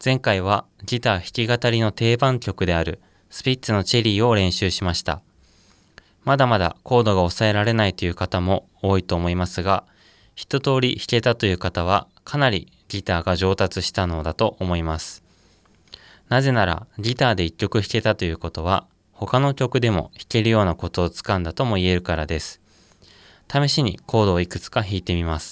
前回はギター弾き語りの定番曲であるスピッツのチェリーを練習しました。まだまだコードが抑えられないという方も多いと思いますが、一通り弾けたという方はかなりギターが上達したのだと思います。なぜならギターで一曲弾けたということは他の曲でも弾けるようなことをつかんだとも言えるからです。試しにコードをいくつか弾いてみます。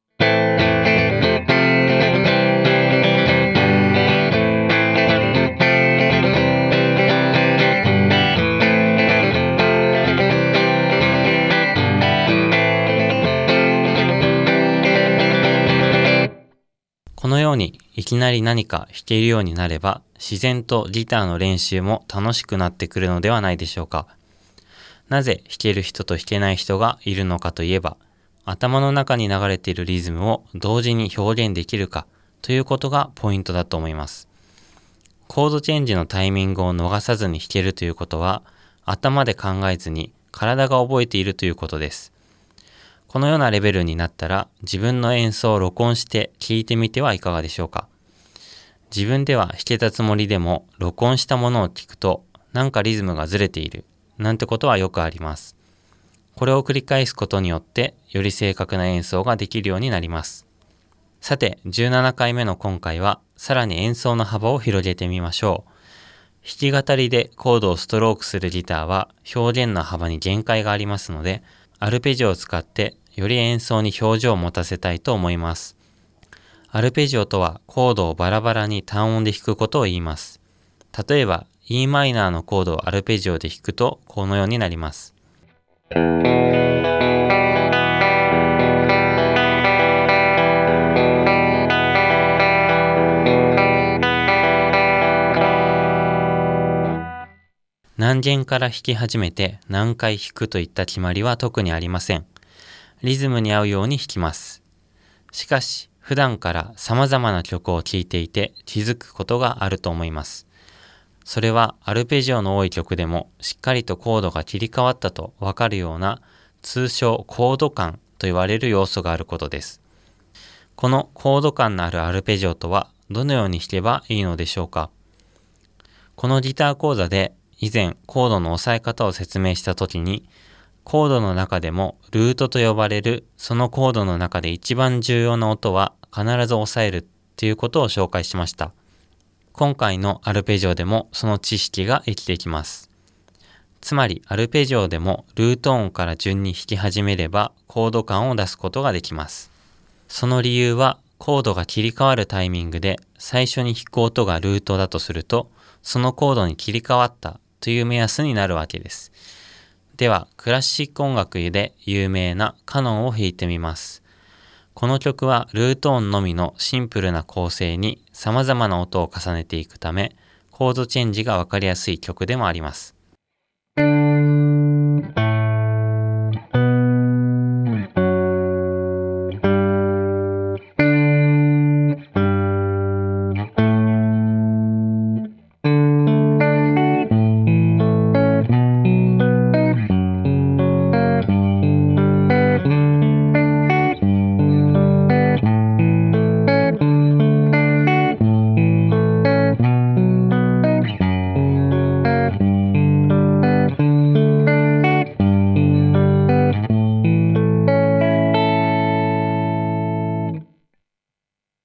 このようにいきなり何か弾けるようになれば自然とギターの練習も楽しくなってくるのではないでしょうか。なぜ弾ける人と弾けない人がいるのかといえば、頭の中に流れているリズムを同時に表現できるかということがポイントだと思います。コードチェンジのタイミングを逃さずに弾けるということは、頭で考えずに体が覚えているということです。このようなレベルになったら自分の演奏を録音して聴いてみてはいかがでしょうか。自分では弾けたつもりでも録音したものを聞くとなんかリズムがずれているなんてことはよくあります。これを繰り返すことによってより正確な演奏ができるようになります。さて17回目の今回はさらに演奏の幅を広げてみましょう。弾き語りでコードをストロークするギターは表現の幅に限界がありますので、アルペジオを使ってより演奏に表情を持たせたいと思います。アルペジオとはコードをバラバラに単音で弾くことを言います。例えば e マイナーのコードをアルペジオで弾くとこのようになります。何弦から弾き始めて何回弾くといった決まりは特にありません。リズムに合うように弾きます。しかし、普段から様々な曲を聴いていて気づくことがあると思います。それはアルペジオの多い曲でもしっかりとコードが切り替わったとわかるような通称コード感と言われる要素があることです。このコード感のあるアルペジオとはどのように弾けばいいのでしょうか。このギター講座で以前コードの押さえ方を説明したときに、コードの中でもルートと呼ばれるそのコードの中で一番重要な音は必ず押さえるということを紹介しました。今回のアルペジオでもその知識が生きてきます。つまりアルペジオでもルート音から順に弾き始めればコード感を出すことができます。その理由はコードが切り替わるタイミングで最初に弾く音がルートだとすると、そのコードに切り替わったという目安になるわけです。ではクラシック音楽で有名なカノンを弾いてみます。この曲はルート音のみのシンプルな構成に様々な音を重ねていくため、コードチェンジがわかりやすい曲でもあります。